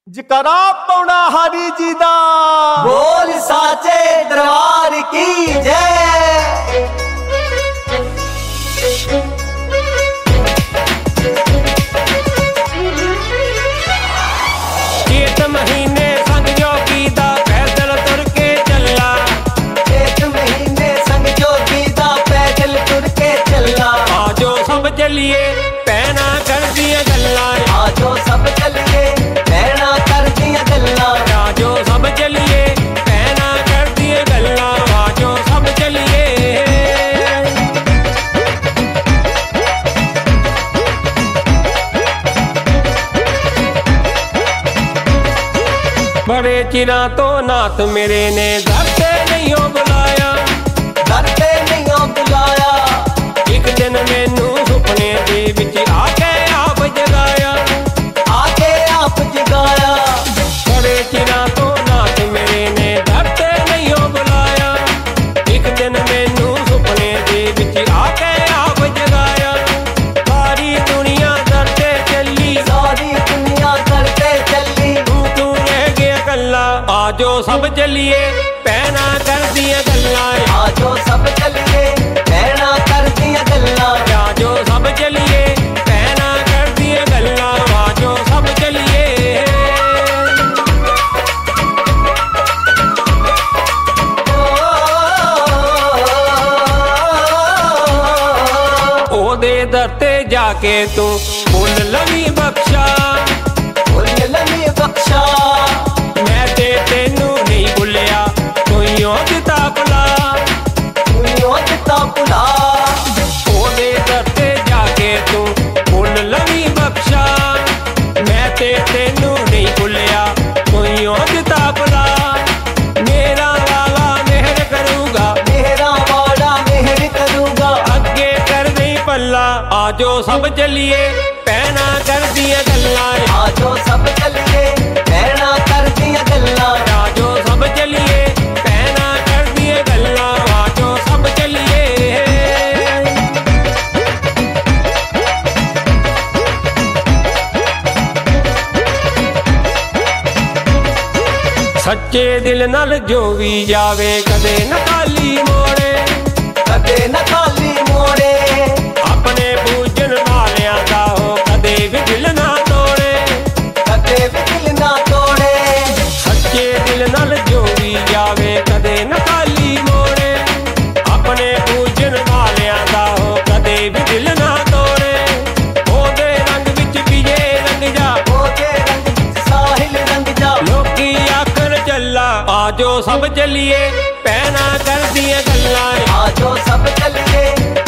जकरा पौना हरि जी दा बोल साचे दरबार की जय। चेत महीने संग जोगी दा पैदल तुर के चला। चेत महीने संग जोगी दा पैदल तुर के चला। आजो सब चलिए पैना कर दिया गल्ला। आजो सब चलिए पैना कर दिया गल्ला। आजो सब चलिए पैना कर दिया गल्ला। आजो सब चलिए बड़े चिरा तो नाथ मेरे ने घर से नहीं हो बुलाया। घर पे नहीं हो बुलाया। एक दिन मैनू सुपने दे विच आके आप जगाया। आके आप जगाया। बड़े चिरा तो नाथ मेरे ने घर से नहीं हो बुलाया। एक दिन मैनू सुपने दे विच आके आप जगाया। सारी दुनिया दरते चली। सारी दुनिया करते चली। तू रह गया कल्ला। आजो सब चलिए पैना कर दिया गल्ला। आजो सब चलिए पैना कर दिया गल्ला। आजो सब चलिए पैना कर दिया गल्ला। आजो सब चलिए ओदे दरते जाके तू फुल लवी बख्शा। फुल लवी बख्शा। मैं ते तेनू नहीं भुलिया तू दिता भुला। दुनिया दिता भुला। ओदे दरते जाके तू फुल लवी बख्शा। मैं ते तेनू नहीं भुलिया तू दिता भुला। मेरा वाला मेहर करूगा। मेरा वाला मेहर करूंगा। अगे कर नहीं पल्ला। आजो सब चलिए पैना कर दिया गल्ला। आजो सब चलिए पैना कर दिया गल्ला। आजो सब चलिए पैना कर दिया गल्ला। आजो सब चलिए सच्चे दिल नाल जो भी जावे कदे न खाली मोड़े। कदे न खाली मोड़े। अपने पूजन वालियां दा हो कदे भी दिल ना तोड़े। कदे भी दिल ना तोड़े। सच्चे दिल नाल जो भी जावे कदे न खाली मोड़े। अपने पूजन वालियां दा हो कदे भी दिल ना तोड़े। ओदे रंग विच पीजे रंग जा। ओदे रंग विच साहिल रंग जा। लोकी आखर चला। आजो सब चलिए पैना कर दिया गल्ला। आजो सब चलिए